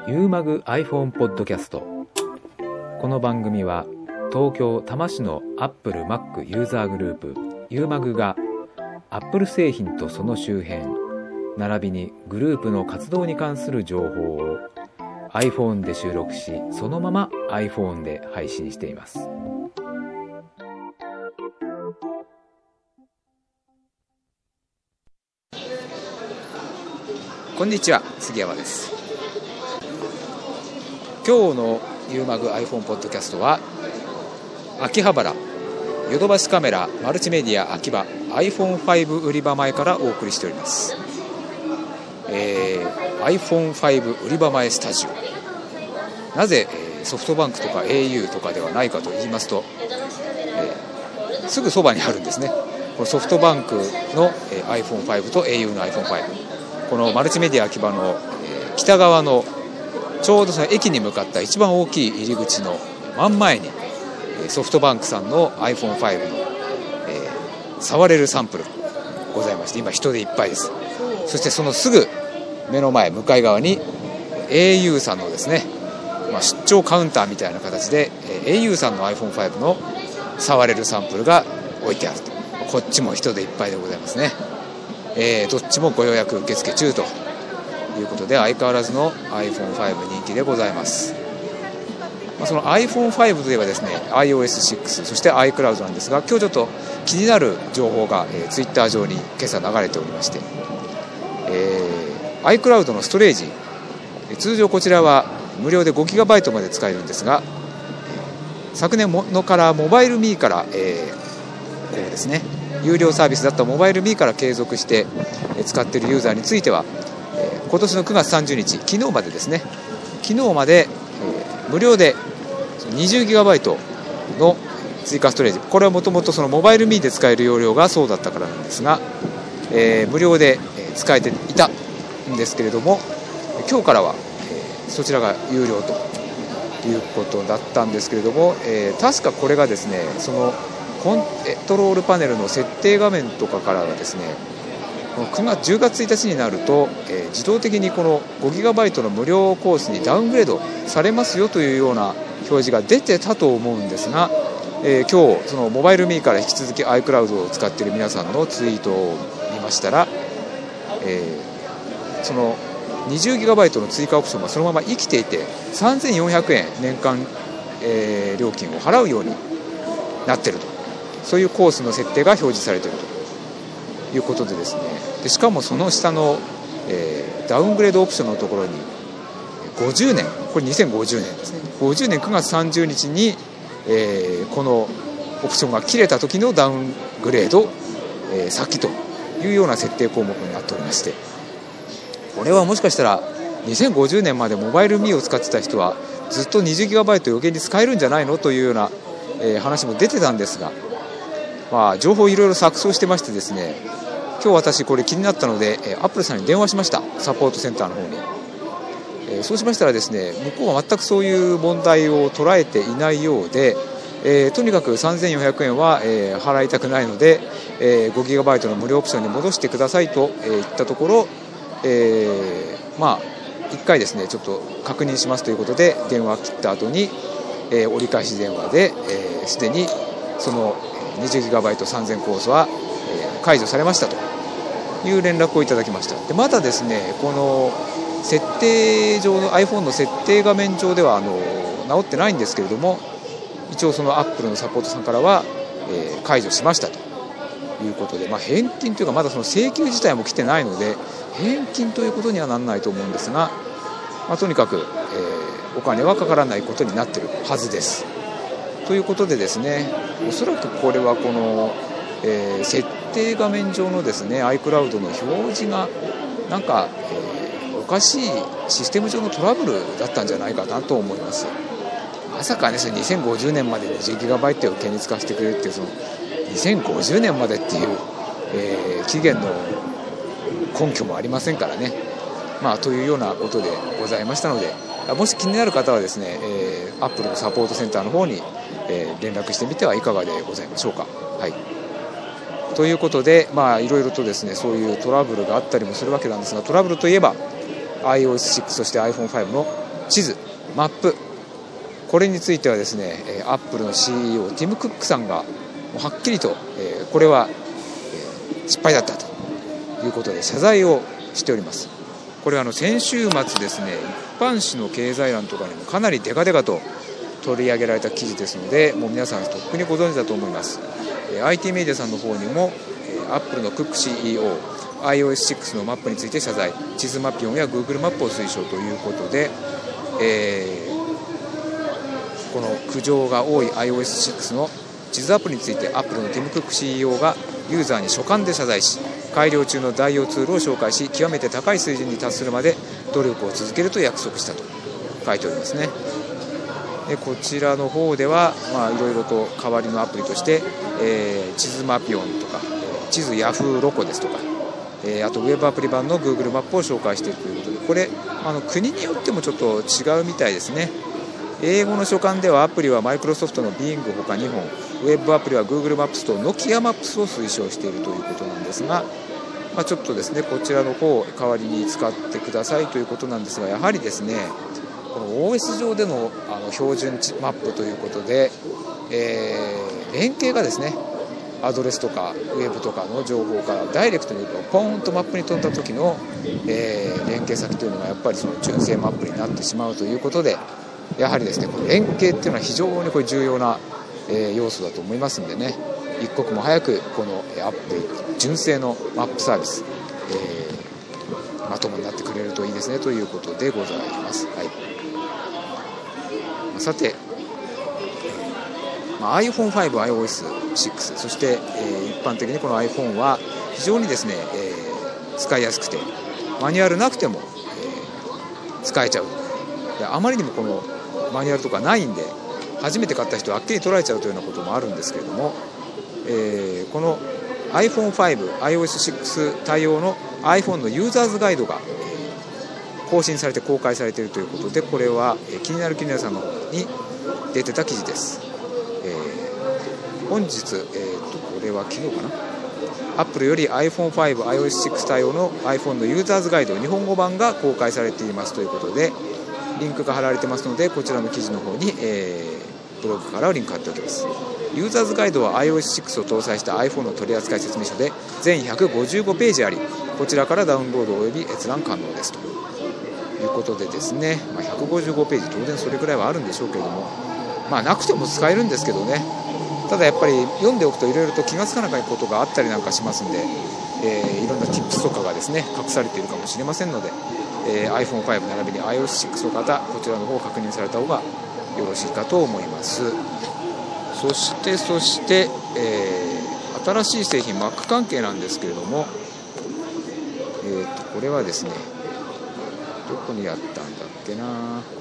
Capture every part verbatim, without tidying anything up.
ユーマグ iPhone ポッドキャスト。この番組は東京多摩市の Apple Mac ユーザーグループユーマグが Apple 製品とその周辺並びにグループの活動に関する情報を iPhone で収録し、そのまま iPhone で配信しています。こんにちは、杉山です。今日のユーマグ iPhone ポッドキャストは秋葉原ヨドバシカメラマルチメディア秋葉 アイフォンファイブ 売り場前からお送りしております。えー、アイフォンファイブ 売り場前スタジオ、なぜ、えー、ソフトバンクとか エーユー とかではないかと言いますと、えー、すぐそばにあるんですね。このソフトバンクの、えー、アイフォンファイブ と エーユー の アイフォンファイブ、このマルチメディア秋葉の、えー、北側のちょうどその駅に向かった一番大きい入り口の真ん前にソフトバンクさんの アイフォンファイブ の、えー、触れるサンプルがございまして、今人でいっぱいです。そしてそのすぐ目の前向かい側に エーユー さんのですね、まあ、出張カウンターみたいな形で エーユー さんの アイフォンファイブ の触れるサンプルが置いてあると。こっちも人でいっぱいでございますね。えー、どっちもご予約受付中ということで、相変わらずの アイフォンファイブ 人気でございます。まあ、その アイフォンファイブ といえばですね アイオーエスシックス そして iCloud なんですが、今日ちょっと気になる情報が、えー、ツイッター上に今朝流れておりまして、えー、iCloud のストレージ、通常こちらは無料で ごギガバイト まで使えるんですが、昨年ものからモバイルミーから、えー、こうですね有料サービスだったモバイルミーから継続して使っているユーザーについては、えー、今年のくがつさんじゅうにち、昨日までですね昨日まで、えー、無料で にじゅうギガバイト の追加ストレージ、これはもともとそのモバイルミーで使える容量がそうだったからなんですが、えー、無料で使えていたんですけれども、今日からは、えー、そちらが有料ということだったんですけれども、えー、確かこれがですねそのコントロールパネルの設定画面とかからはですね、くがつじゅうがつついたちになると、えー、自動的にこの ごギガバイト の無料コースにダウングレードされますよというような表示が出てたと思うんですが、えー、今日そのモバイルミーから引き続き iCloud を使っている皆さんのツイートを見ましたら、えー、その にじゅうギガバイト の追加オプションがそのまま生きていてさんぜんよんひゃくえん年間、えー、料金を払うようになっていると、そういうコースの設定が表示されているということでですね、でしかもその下の、えー、ダウングレードオプションのところにごじゅうねん、これにせんごじゅうねんですね、ごじゅうねんくがつさんじゅうにちに、えー、このオプションが切れた時のダウングレード、えー、先というような設定項目になっておりまして、これはもしかしたらにせんごじゅうねんまでモバイルミーを使ってた人はずっと にじゅうギガバイト 余計に使えるんじゃないのというような、えー、話も出てたんですが、まあ、情報いろいろ錯綜してましてですね、今日私これ気になったので、えー、アップルさんに電話しました。サポートセンターの方に、えー、そうしましたらですね、向こうは全くそういう問題を捉えていないようで、えー、とにかくさんぜんよんひゃくえんは、えー、払いたくないので、えー、ごギガバイト の無料オプションに戻してくださいと、えー、言ったところ、えー、まあいっかいですねちょっと確認しますということで電話を切った後に、えー、折り返し電話ですで、えー、にその にじゅうギガバイト さんぜんコースは、えー、解除されましたという連絡をいただきました。でまだですねこの設定上の iPhone の設定画面上ではあの直ってないんですけれども、一応その Apple のサポートさんからは、えー、解除しましたということで、まあ、返金というかまだその請求自体も来てないので返金ということにはならないと思うんですが、まあ、とにかく、えー、お金はかからないことになっているはずですということでですね、おそらくこれはこの、えー、設定画面上のですね iCloud の表示がなんか、えー、おかしいシステム上のトラブルだったんじゃないかなと思います。まさかねにせんごじゅうねんまで にじゅうギガバイト を手に使わせてくれるっていうそのにせんごじゅうねんまでっていう、えー、期限の根拠もありませんからね、まあ、というようなことでございましたので、もし気になる方はですね、えー、Apple のサポートセンターの方に、えー、連絡してみてはいかがでございましょうか。はい、ということで、まあ、いろいろとですねそういうトラブルがあったりもするわけなんですが、トラブルといえば アイオーエスシックス そして アイフォンファイブ の地図、マップ、これについてはですね、アップルの シーイーオー ティム・クックさんがはっきりと、えー、これは、えー、失敗だったということで謝罪をしております。これはあの先週末ですね、一般紙の経済欄とかにもかなりデカデカと取り上げられた記事ですので、もう皆さんとっくにご存知だと思います。えー、アイティー メディアさんの方にも、えー、アップルのクック シーイーオー、アイオーエスシックス のマップについて謝罪、地図マピオンや Google マップを推奨ということで、えーこの苦情が多い アイオーエスシックス の地図アプリについてアップルのティム・クック シーイーオー がユーザーに書簡で謝罪し、改良中の代用ツールを紹介し、極めて高い水準に達するまで努力を続けると約束したと書いておりますね。でこちらの方では、まあ、いろいろと代わりのアプリとして、えー、地図マピオンとか、えー、地図ヤフーロコですとか、えー、あとウェブアプリ版の Google マップを紹介しているということで、これあの国によってもちょっと違うみたいですね。英語の書簡ではアプリはマイクロソフトの Bing ほかにほん、ウェブアプリは Google マップスと Nokia マップスを推奨しているということなんですが、まあ、ちょっとですねこちらの方を代わりに使ってくださいということなんですが、やはりですねこの オーエス 上での、あの標準マップということで、えー、連携がですねアドレスとかウェブとかの情報からダイレクトにポーンとマップに飛んだ時の、えー、連携先というのがやっぱりその純正マップになってしまうということで、やはりですねこの連携っていうのは非常にこれ重要な、えー、要素だと思いますんでね、一刻も早くこのアップル純正のマップサービス、えー、まともになってくれるといいですねということでございます。はい、さて、まあ、アイフォンファイブ、アイオーエスシックス、そして、えー、一般的にこの iPhone は非常にですね、えー、使いやすくてマニュアルなくても、えー、使えちゃう。であまりにもこのマニュアルとかないんで初めて買った人はあっきり捉えちゃうというようなこともあるんですけれども、えー、この アイフォンファイブ、アイオーエスシックス 対応の iPhone のユーザーズガイドが更新されて公開されているということで、これは気になる気になるさんの方に出てた記事です。えー、本日、えー、とこれは昨日かな、アップルより アイフォンファイブ、アイオーエスシックス 対応の iPhone のユーザーズガイド日本語版が公開されていますということで、リンクが貼られてますので、こちらの記事の方に、えー、ブログからリンク貼っておきます。ユーザーズガイドは アイオーエスシックス を搭載した iPhone の取扱説明書で全ひゃくごじゅうごページあり、こちらからダウンロードおよび閲覧可能ですということでですね、まあ、ひゃくごじゅうごページ、当然それくらいはあるんでしょうけれども、まあなくても使えるんですけどね、ただやっぱり読んでおくといろいろと気がつかなかったことがあったりなんかしますんで、えー、いろんな tips とかがですね隠されているかもしれませんので、えー、アイフォンファイブ 並びに アイオーエスシックス の方、こちらの方を確認された方がよろしいかと思います。そしてそして、えー、新しい製品 Mac 関係なんですけれども、えー、とこれはですねどこにあったんだっけな、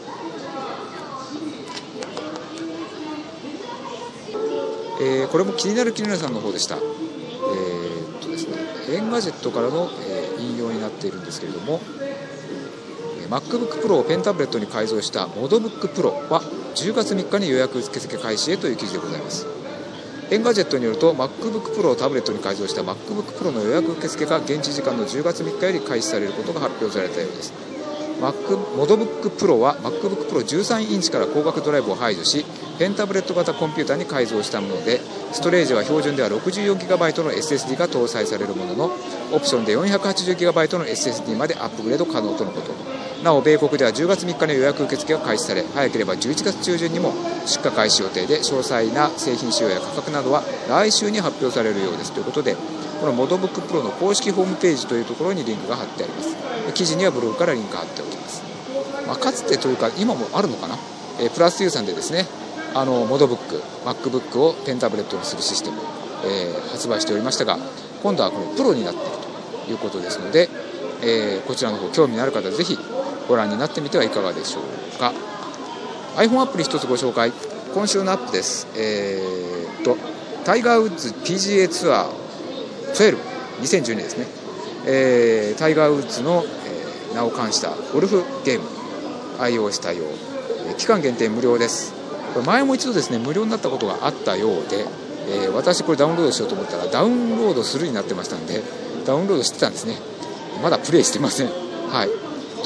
えー、これも気になる気になるさんの方でした。えー、っとですねエンガジェットからの、えー、引用になっているんですけれども、MacBook Pro をペンタブレットに改造した ModBook Pro はじゅうがつみっかに予約受付開始へという記事でございます。エンガジェットによると MacBook Pro をタブレットに改造した MacBook Pro の予約受付が現地時間のじゅうがつみっかより開始されることが発表されたようです。ModBook Pro は MacBook Pro じゅうさんインチから光学ドライブを排除し、ペンタブレット型コンピューターに改造したもので、ストレージは標準では ろくじゅうよんギガバイト の エスエスディー が搭載されるものの、オプションで よんひゃくはちじゅうギガバイト の エスエスディー までアップグレード可能とのこと。なお米国ではじゅうがつみっかの予約受付が開始され、早ければじゅういちがつ中旬にも出荷開始予定で、詳細な製品仕様や価格などは来週に発表されるようですということで、この ModBook Pro の公式ホームページというところにリンクが貼ってあります。記事にはブログからリンク貼っておきます。まあ、かつてというか今もあるのかな、えー、プラスユーさんでですね、あの ModBook、MacBook をペンタブレットにするシステムを、えー、発売しておりましたが、今度はこのプロになっているということですので、えー、こちらの方興味のある方はぜひご覧になってみてはいかがでしょうか。 iPhone アプリ一つご紹介。今週のアップです。えー、っとタイガー・ウッズ ピージーエー ツアーじゅうに、にせんじゅうにですね、えー、タイガー・ウッズの、えー、名を冠したゴルフゲーム iOS 対応、えー、期間限定無料です。これ前も一度ですね無料になったことがあったようで、えー、私これダウンロードしようと思ったらダウンロードするになってましたんで、ダウンロードしてたんですね。まだプレイしてません。はい、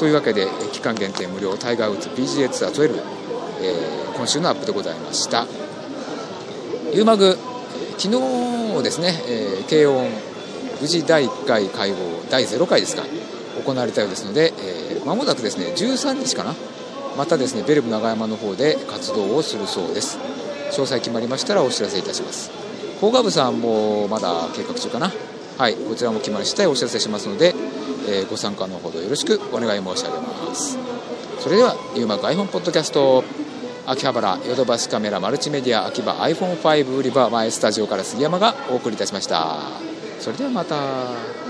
というわけで期間限定無料タイガーウッズ ピージーエー ツアーじゅうに、えー、今週のアップでございました。ユーマグ、昨日ですね、えー、軽音無事だいいっかい会合だいゼロかいですか行われたようですので、えー、間もなくですねじゅうさんにちかな、またですねベルブ長山の方で活動をするそうです。詳細決まりましたらお知らせいたします。工学部さんもまだ計画中かな。はい、こちらも決まり次第お知らせしますので、えー、ご参加のほどよろしくお願い申し上げます。それではユーマグ iPhone ポッドキャスト、秋葉原ヨドバシカメラマルチメディア秋葉 アイフォンファイブ 売り場前スタジオから杉山がお送りいたしました。それではまた。